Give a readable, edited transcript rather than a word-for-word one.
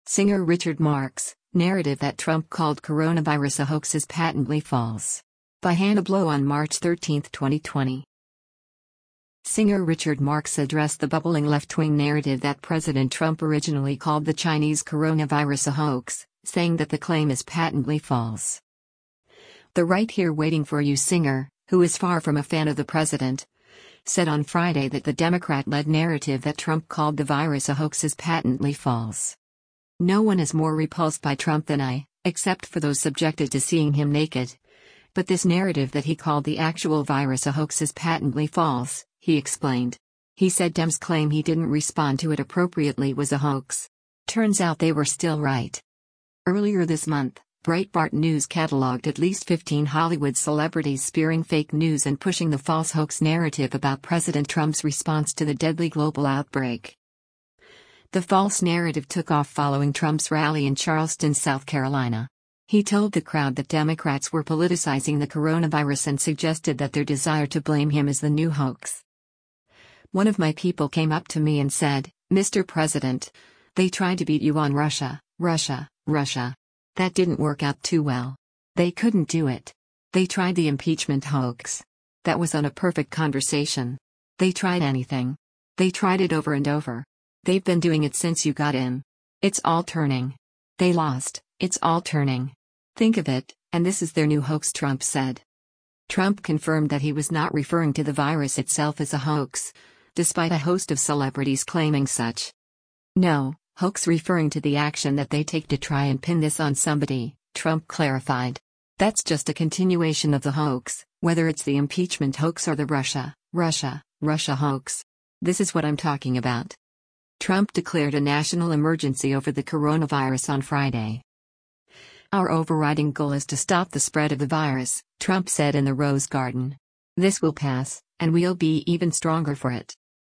Singer Richard Marx, narrative that Trump called coronavirus a hoax is patently false. By Hannah Blow on March 13, 2020. Singer Richard Marx addressed the bubbling left-wing narrative that President Trump originally called the Chinese coronavirus a hoax, saying that the claim is patently false. The right here waiting for you Singer, who is far from a fan of the president, said on Friday that the Democrat-led narrative that Trump called the virus a hoax is patently false. No one is more repulsed by Trump than I, except for those subjected to seeing him naked. But this narrative that he called the actual virus a hoax is patently false, he explained. He said Dems' claim he didn't respond to it appropriately was a hoax. Turns out they were still right. Earlier this month, Breitbart News cataloged at least 15 Hollywood celebrities spearing fake news and pushing the false hoax narrative about President Trump's response to the deadly global outbreak. The false narrative took off following Trump's rally in Charleston, South Carolina. He told the crowd that Democrats were politicizing the coronavirus and suggested that their desire to blame him is the new hoax. One of my people came up to me and said, "Mr. President, they tried to beat you on Russia, Russia, Russia. That didn't work out too well. They couldn't do it. They tried the impeachment hoax. That was on a perfect conversation. They tried anything. They tried it over and over. They've been doing it since you got in. It's all turning. They lost, it's all turning. Think of it, and this is their new hoax," Trump said. Trump confirmed that he was not referring to the virus itself as a hoax, despite a host of celebrities claiming such. "No, hoax referring to the action that they take to try and pin this on somebody," Trump clarified. "That's just a continuation of the hoax, whether it's the impeachment hoax or the Russia, Russia hoax. This is what I'm talking about." Trump declared a national emergency over the coronavirus on Friday. "Our overriding goal is to stop the spread of the virus," Trump said in the Rose Garden. "This will pass, and we'll be even stronger for it."